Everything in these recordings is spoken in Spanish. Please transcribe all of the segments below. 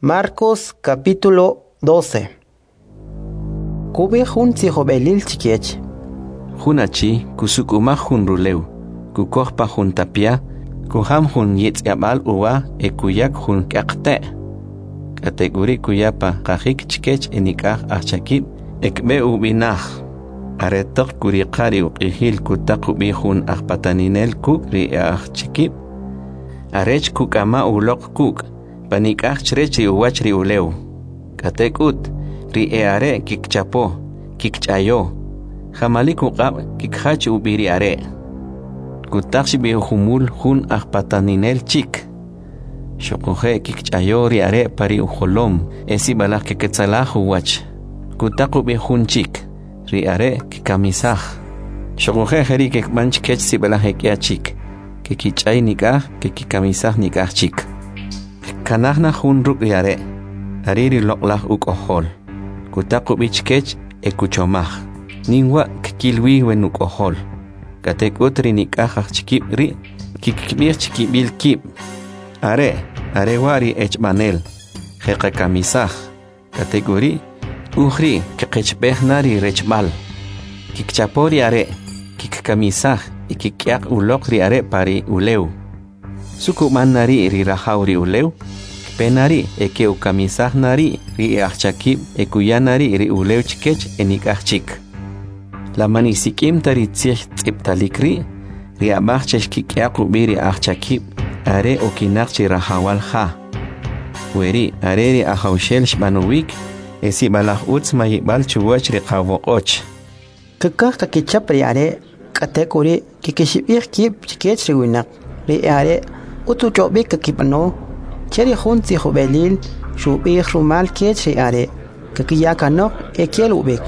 Marcos capítulo 12. Kubi hun tihobelil chikiech. Hunachi kusukuma hun ruleu. Kukohpa hun tapia. Kuham hun yitziabal uwa ekuyak hun kakte. Kategori kuyapa kahik chikech enikah achakib ekbe ubinah. Aretok kurikari uqihil kutakubi hun akpataninel kuk ri chikib. Arech kukama ulok kuk. Panikah chrechi uwachri uleu. Katekut ri are kikchapo, kikchayo. Jamalik uqab kikhach ubiri are. Kutakshi bi humul hun akpataninel chik. Shokuhe kikchayo ri are pari uholom. Esi balak kiketsalah uwach. Kutaku bi hun chik. Ri are kikamisah. Shokuhe heri kikmanch kech si balak hekia chik. Kikichay nikah, kikikamisah nikah chik. Kanahna hun ruk yare. Ariri loklah ukohol. Kutaku bichkech ekuchomah. Ningwa kikilwi wen ukohol. Katekutri nikahah chikib ri. Kikibir chikibil kib. Are wari echmanel. Heka kamisah. Kategori. Uhri kikechbeh nari rechbal. Kikchapori are. Kikamisah. Ikikyak ulok ri are pari uleu. Sukuman nari ri rahauri uleu. Penari eke ukamisah nari ri achakib ekuyanari ri uleu chikech enikachik. La manisikim tari tzich tziptalikri ri abachech kikyaku biri achakib are okinakchi rahawal ha. Weri are ri ahaushel shbanuwik esi balach utz mayibal chuwach ri qawoqoch. Kakah kakichap ri are katekuri kikishibir kib chikech ri winak ri are utu chobik kakipano. Cheri hun tihobelil shubih rumal kech ri are kakiyakanok ekiel ubik.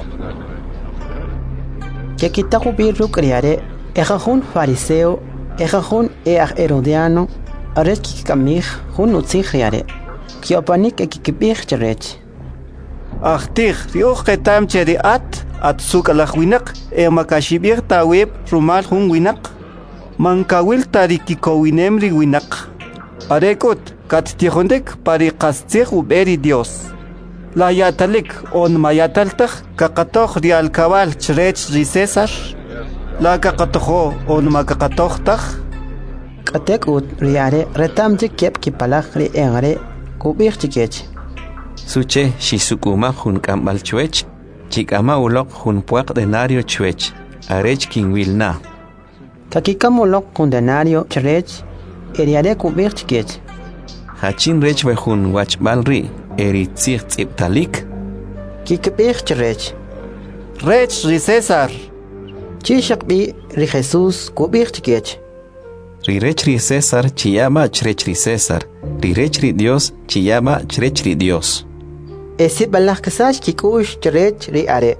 Kekitaku bir ruk ri are hun fariseo hun herodiano arech kikamih hun utzich ri are kiopanik ekikibih cherech. Achtich riuch ketam cheri at suk alach winak makashibir taweb rumal hun winak mankawil tarikikowinem ri winak arekut kat tihondek pari qastzig uberi Dios. La yatalik on mayataltag kakatoh rial kabal chrech ri César. La kakatoho on makakatohtag. Katek ut riare retam jikep kipalak ri engare kubir chikech. Suche shisukuma hun kambal chwech. Chikama ulok hun puak denario chwech. Arech kingwilna. Kakikamulok kun denario chrech eriare kubir chikech. Hachin rech wehun wachbalri eritzich tziptalik. Kikibir cherech. Rech ri César. Chishakbi ri Jesús kubir chikech. Ri rech ri César chiyama chrech ri César. Ri rech ri Dios chiyama chrech ri Dios. Esi balach kasach kikush cherech ri are.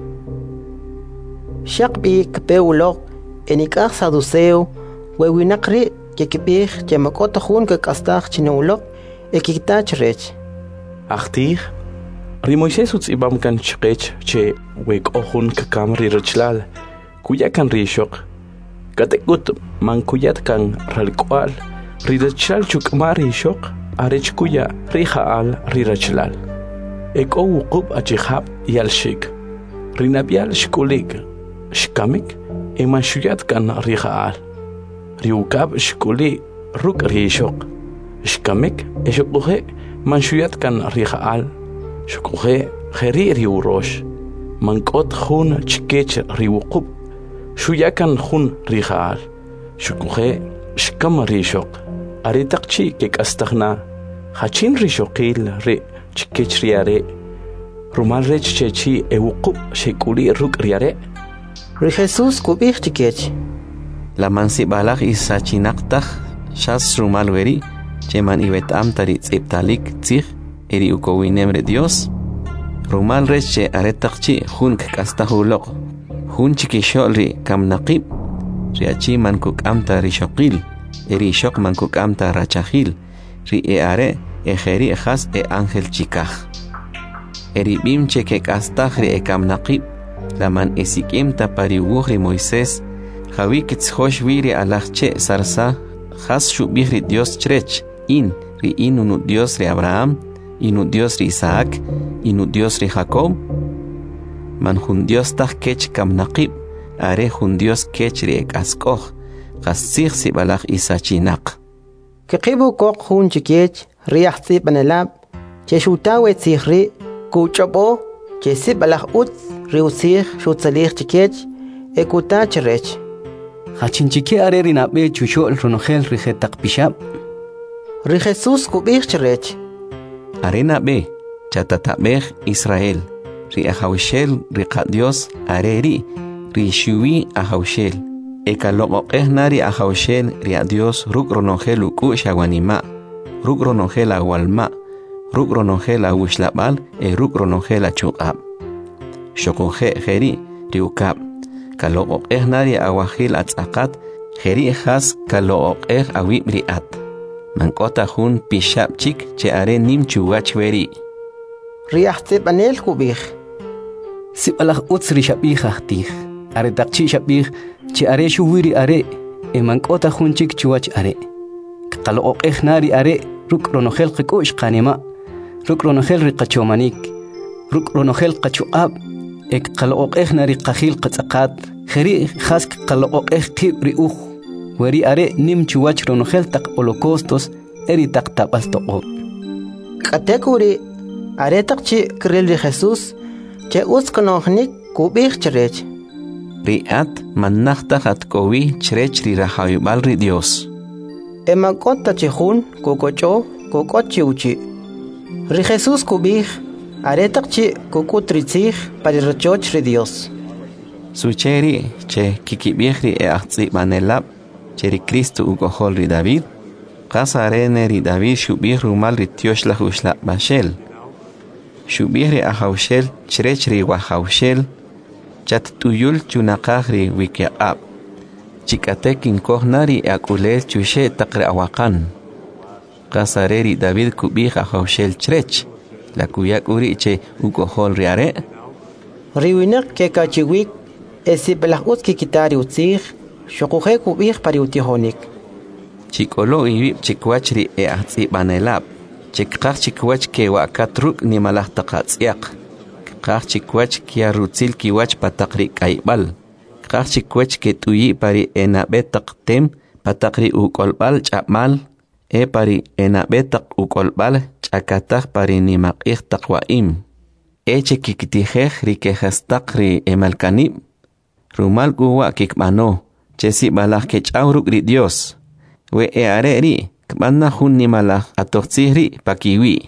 Shakbi kpeulok enikah saduceo wewinakri kikibir chemakota hun kakastach chinulok ekitach rech. Achtir ri Moisés utzibam kan chqech che wek ohun kakam ri rechlal kuya kan rishok katekut man kuyat kan ralkwal ri rechlal chukmar rishok arech kuya ri haal ri rechlal eko wuqub achihab yalshik ri nabial shkulik shkamik emanshuyat kan ri haal riukab shkuli ruk rishok shkamik eshukuhe manshuyat kan rihaal shukuhe kheri riurosh mankot khun chikech riuqub shuyakan khun rihaal shukuhe shkam rishok aritaqchi kekastakhna hachin rishokil ri chikech riare rumal rech chechi euqub shekuli ruk riare ri Jesús kubih chikech. La mansi balak isa chinaktak shas rumal weri cheman ibetam tari tziptalik tzich eri ukowinem re Dios rumal reche aretakchi hun kakastahulok hun chikishol ri kamnaqib ri achi man kukam tari shokil eri shok man kukam rachahil ri are ejeri ejas ángel chikaj eri bim cheke kastah ri kamnaqib la man esikim tapari ri Moisés Javi kitzhosh viri alachche sarsa has shubihri Dios chrech in ri inunu Dios ri Abraham inu Dios ri Isaac, inu Dios ri Jacob. Man jun Dios taj kech kam naqib, are jun Dios kech ri ek askoj, qasig si balaj isachinaq. Kiqibu kok jun chikech, riach si banelab, che shutawe tzihri, kuchobo, che si balaj ut, riusig, shutzalig chikech, ekuta cherech. Hachinchike are rinabe chushol ronogel rijetak pishab. Ri Jesus kubig cherech. Arena be, chatatabej Israel, ri ahawshel ri Dios areri, ri shuwi ahawshel. Ekaloqoqej nari ahawshel ri Dios ruk ronogel uku shawanima, ruk ronogel awalma, ruk ronogel awushlabal, ruk ronogel achuqab. Shokoje jeri ri ukab. Kaloqoqej nari awahil atzaqat, jeri has kaloqoqej awib riat. Mankota jun pishab chik che are nim chuwach weri. Riach si banel kubig. Si balaj utz ri shabih ahtih. Are takchi shabih che are shuwiri are. Mankota jun chik chuwach are. Kaloqoqej nari are ruk ronogel qikush qanima. Ruk ronogel ri qachomanik. Ruk ronogel qachuqab. Ek qaloqoqej nari qahil qatzaqat. Jeri khas qaloqoqej qib ri uj. Weri are nim chuwach ronogel tak holocaustos eri tak tabal toqo. Katekuri are takchi kril ri Jesus che us konohnik kubig cherech. Riat manachta hat kowi cherech ri rahayubal ri Dios. Emankota chihun kokocho kokochi uchi. Ri Jesus kubig are takchi kokutritzig para rechoch ri Dios. Sucheri che kikibig ri ahtzi manelab cheri Cristo ugohol ri David, qasarene ri David shubih rumal ri tioshla hushla bashel. Shubih ri ahawshel cherech ri wahawshel, chat tuyul chunaqaj ri wikiab. Chikatek inkohna ri akulel chushe taqre awakan. Qasare ri David kubih ahawshel cherech, la kuyak uri che ugohol ri are. Riwinak ke kachiwik esi belahut ki kitari utzig, Shokuje kubig pariutihonik. Chikolo ibib chikwach ri ahtzi banelab. Chikqaj chikwach ke wakatruk ni malah taqatsiaq. Qaj chikwach kia rutzil kiwach pataqri kaibal. Qaj chikwach ke tuyi pari enabetaq tem pataqri ukolbal chapmal. Pari enabetaq ukolbal chakataj pari ni maqih taqwaim. Chikitijej ri kejastaq ri emalkanib. Rumal guwa kikmano. Chesi balaj ke chauruk ri Dios. We are ri, kmanna jun ni malaj atoxihri pakiwi.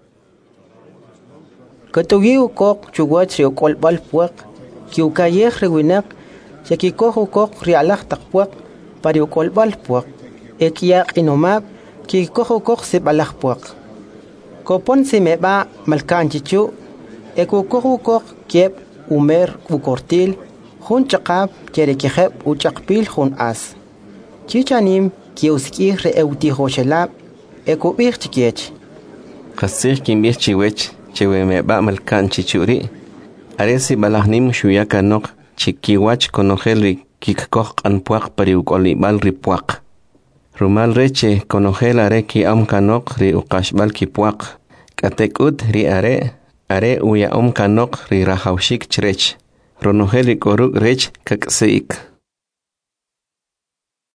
Katugi ukok chuwach ri ukolbal puak, ki ukayej ri winak, chekikoh ukok ri alaj takpuak, pari ukolbal puak. Ekiyak inomab, ki koh ukok si balaj puak. Kopon si meba malkan chichu, ekukoh ukok kiep umer ukortil, Jun chaqab quiere que jeb uchaqpil jun as. Chichanim kiuskih re eutihoshelab ekubih chikiech. Qasih kimbih chiwech chewe meba malkan chichuri. Aresi balahnim shuyaka nok chikiwach konogel ri kikkoh qanpuaq pari ukolibal ri puaq. Rumal reche konogel are ki amkanok ri uqashbal ki puaq. Katekut ri are uya kanok ri rahawshik cherech. Ronogel ri koruk rech kakseik.